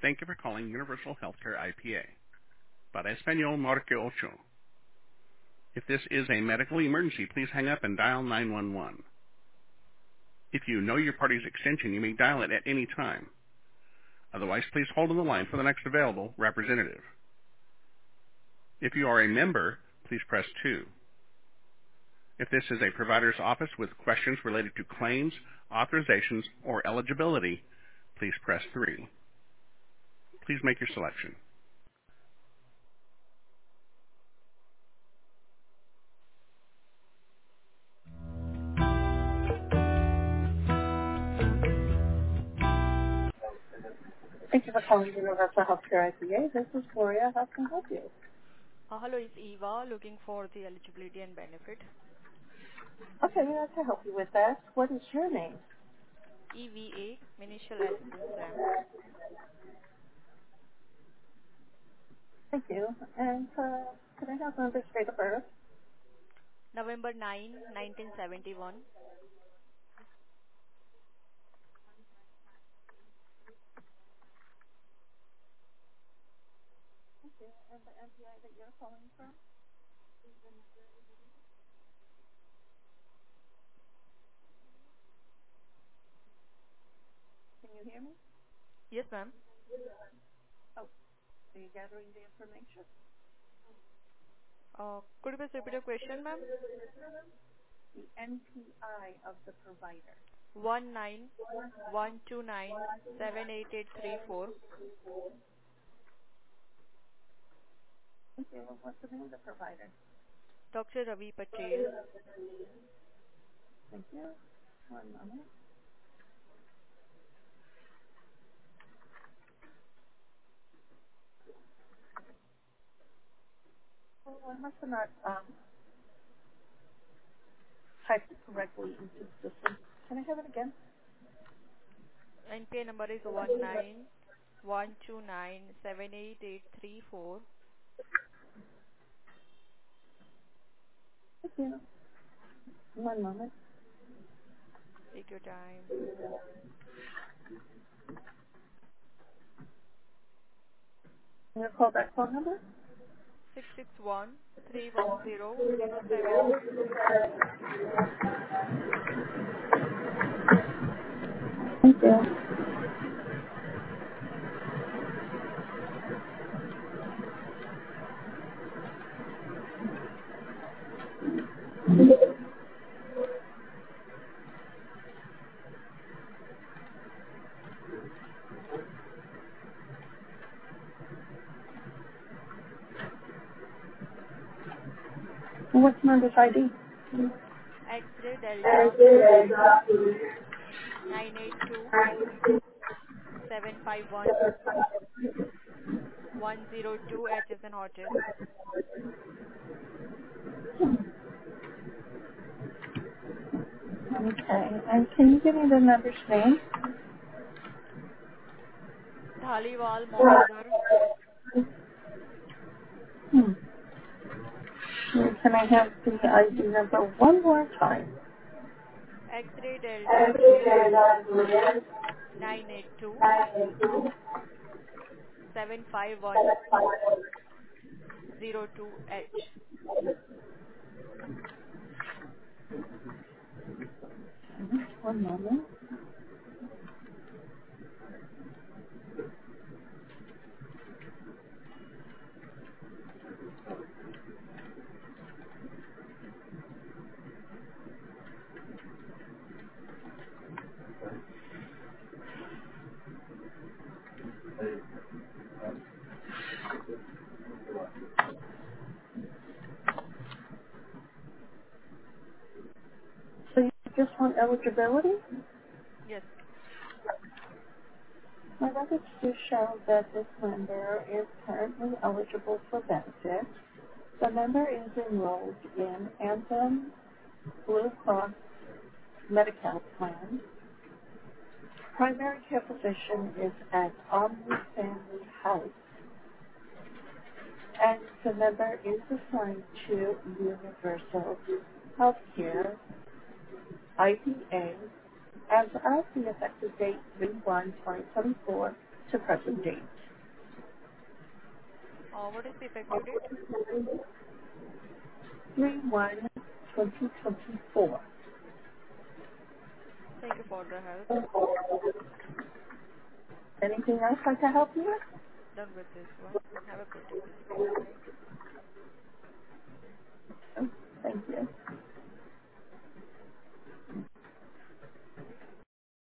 Thank you for calling Universal Healthcare IPA. Para español, marque ocho. If this is a medical emergency, please hang up and dial 911. If you know your party's extension, you may dial it at any time. Otherwise, please hold on the line for the next available representative. If you are a member, please press 2. If this is a provider's office with questions related to claims, authorizations, or eligibility, please press 3. Please make your selection. Thank you for calling Universal Healthcare IPA. This is Gloria. How can I help you? Hello, it's Eva looking for the eligibility and benefit. Okay, I can help you with that. What is your name? EVA, initial S in Sam. Thank you. And can I have another date of birth? November 9, 1971. Thank you. And the MPI that you're calling from? Can you hear me? Yes, ma'am. Oh, are you gathering the information? Could you please repeat your question, ma'am? The NPI of the provider. 19129788834. Thank you. What's the name of the provider? Dr. Ravi Patel. Thank you. One moment. Oh, I must have not typed it correctly into the system. Can I have it again? NPA number is 19129788834. Thank you. One moment. Take your time. Your callback phone number? 661-310-07. Thank you. And what's member's ID? X-ray Delta 982-751-102 H as in Hodges. Okay. And can you give me the member's name? Dhaliwal Mohinder. Hmm. And can I have the ID number one more time? X-ray Delta Juliet 982-751-02H. One moment. So you just want eligibility? Yes. My records do show that this member is currently eligible for benefits. The member is enrolled in Anthem Blue Cross Medi-Cal plan. Primary care physician is at Omni Family Health, and the member is assigned to Universal Healthcare, IPA, as of the effective date 3/1/2024. to present date. What is the effective date? 3/1/2024. Thank you for the help. Anything else I can help you with? Done with this one. Have a good day. Please bye.